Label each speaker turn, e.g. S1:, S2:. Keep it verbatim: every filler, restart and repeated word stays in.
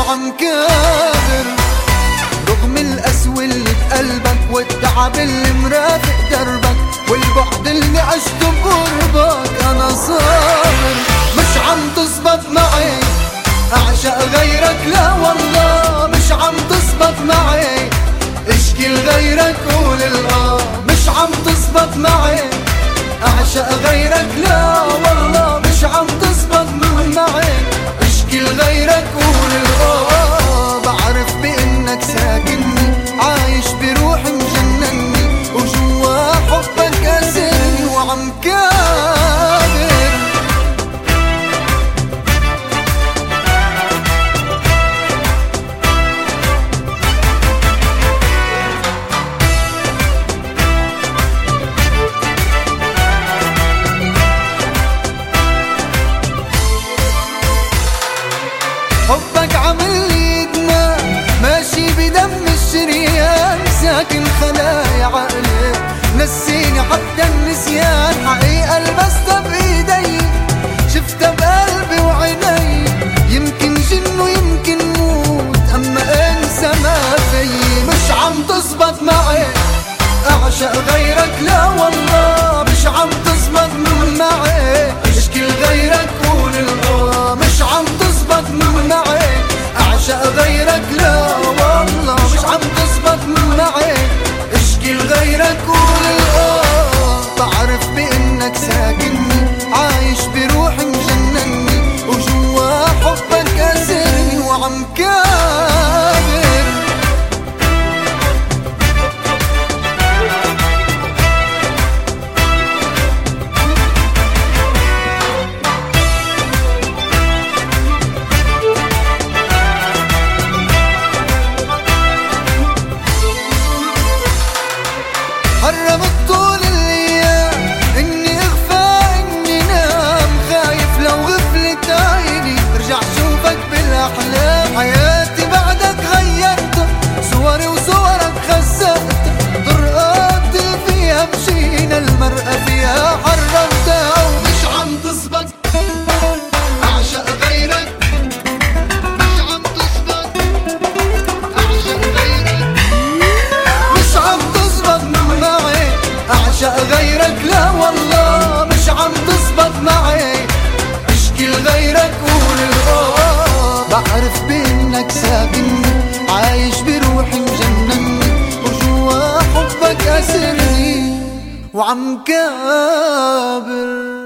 S1: وعم كابر، رغم القسوة اللي بقلبك والتعب اللي مرافق دربك والبعد اللي عشته بقربك، أنا صابر مش عم تزبط معي أعشق غيرك، لا والله مش عم تزبط معي اشكي لغيرك قول الآه، مش عم تزبط معي أعشق غيرك، لا والله مش عم تزبط معي اشكي لغيرك قول الآه. بعرف بإنك ساكنني عايش بروحي مجنني وجوا حبك أسرني وعم كابر. حبك عمل لي دماء ماشي بدم الشريان، ساكن خلايا عقلي نسيني حتى النسيان، حقيقة لمستها بإيدي شفتها بقلبي وعيني، يمكن جن ويمكن موت أما انسى ما في، مش عم تزبط معي أعشق غيرك، لا والله مش عم تزبط معي اشكي لغيرك قول الآه، مش عم تزبط معي أعشق غيرك، لا والله مش عم تزبط معي اشكي لغيرك قول الآه. بعرف بإنك ساكنني عايش بروحي مجنني وجوا حبك أسرني وعم كابر. حرمت طول الايام اني اغفى اني نام، خايف لو غفلت عيني ارجع شوفك بالاحلام، حياتي بعدك غيرتها صوري وصورك خسرتها، طرقات فيها مشينا المرأة فيها حرمتها ومش عم تزبط اعشق غيرك، مش عم تزبط اعشق غيرك، مش عم تزبط معي أعشق غيرك، لا والله مش عم تزبط معي اشكي لغيرك قول الآه. بعرف بإنك ساكنني عايش بروحي مجنني وجوا حبك أسرني وعم كابر.